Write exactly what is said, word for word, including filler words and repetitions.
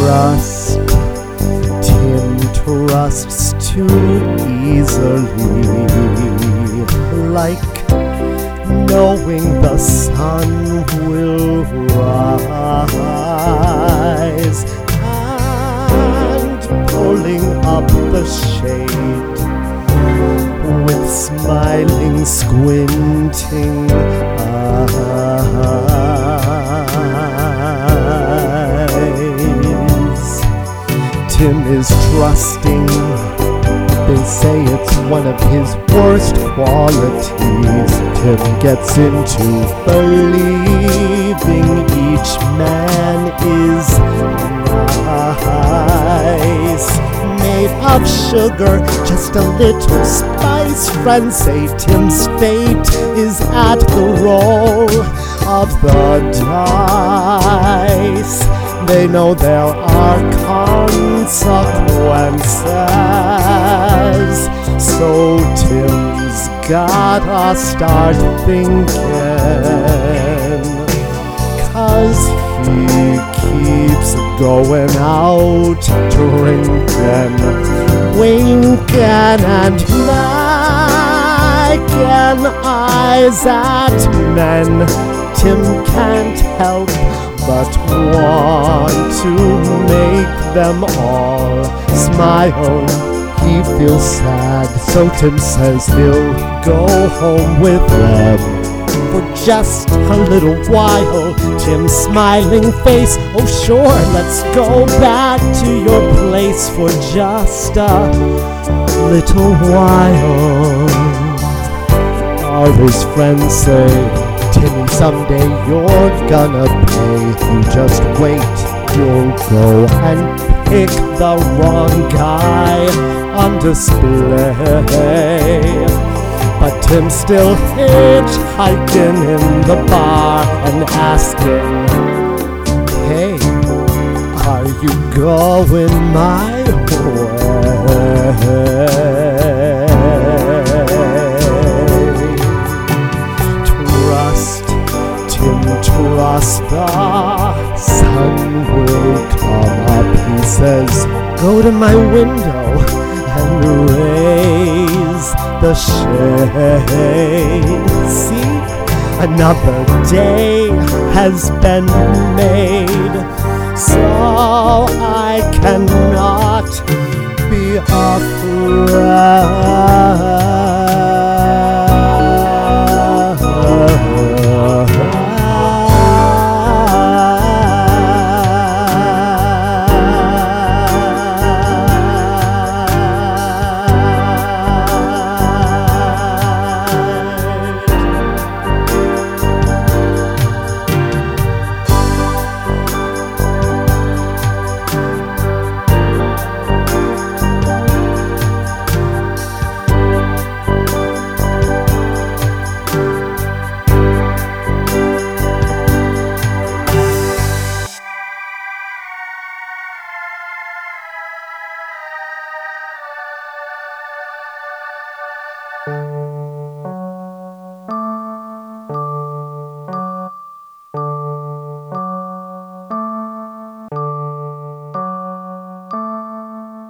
trust. Tim trusts too easily, like knowing the sun will rise and pulling up the shade with smiling, squinting eyes. Tim is trusting. They say it's one of his worst qualities. Tim gets into believing each man is nice. Made of sugar, just a little spice. Friends say Tim's fate is at the roll of the dice. They know there are consequences, so Tim's gotta start thinking, 'cause he keeps going out drinking, winking and making eyes at men. Tim can't help but want to make them all smile. He feels sad, so Tim says he'll go home with them for just a little while. Tim's smiling face, oh sure, let's go back to your place for just a little while. All his friends say, Timmy, someday you're gonna pay. You just wait, you'll go and pick the wrong guy on display. But Tim's still hitchhiking in the bar and asking, hey, are you going my way? Trust the sun will come up, he says. Go to my window and raise the shade. See, another day has been made, so I cannot be afraid.